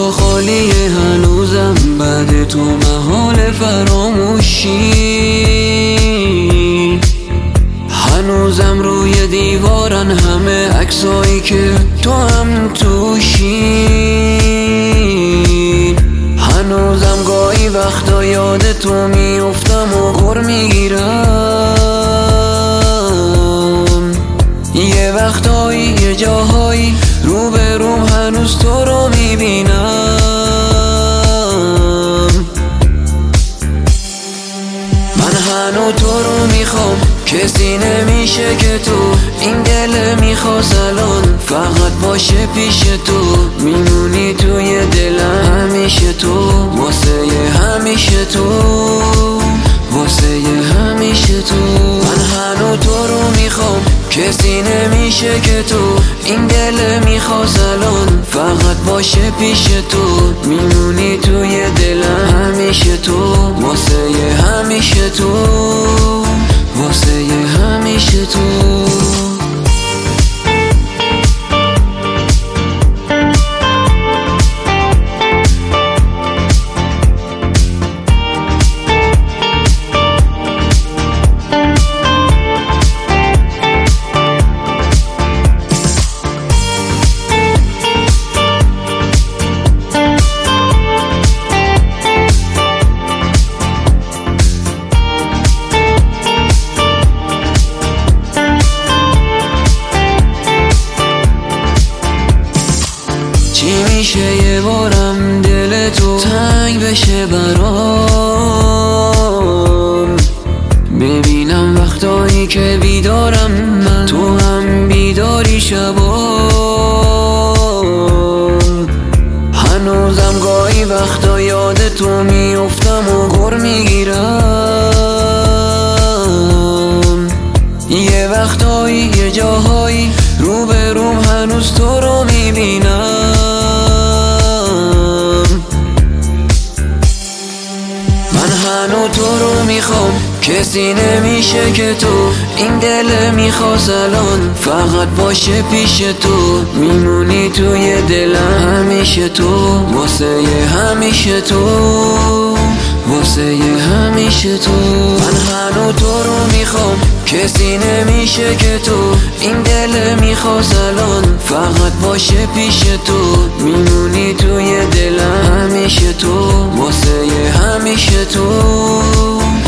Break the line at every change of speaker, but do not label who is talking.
تو خالیه هنوزم، بعد تو محال فراموشی. هنوزم روی دیوارن همه عکسایی که تو هم توشی. هنوزم گاهی وقتا یاد تو میافتم و غر میگیرم. یه وقتایی یه جاهایی روبروم هنوز تو رو میبینم. من هنوز تو رو میخوام، کسی نمیشه که تو این دل میخواست الان فقط باشه پیش تو. میمونی توی دلم همیشه تو، واسه همیشه تو، واسه همیشه تو. من هنوز تو رو میخوام، کسی نمیشه که تو این دل میخواست الان فقط باشه پیش تو. میمونی توی دلم همیشه تو، واسه همیشه تو، واسه همیشه تو. چی میشه یه بارم دل تو تنگ بشه برام، ببینم وقتایی که بیدارم من تو هم بیداری شبام. هنوزم گاهی وقتا یاد تو میافتم و غر میگیرم. یه وقتایی یه جاهایی روبروم هنوز تو رو میبینم. من هنوز تو رو میخوام، کسی نمیشه که تو این دل میخواست الان فقط باشه پیش تو. میمونی توی دلم همیشه تو، واسه همیشه تو، واسه همیشه تو. من هنوز تو رو میخوام، کسی نمیشه که تو این دل میخواست الان فقط باشه پیش تو. میمونی توی دلم همیشه تو، واسه همیشه تو.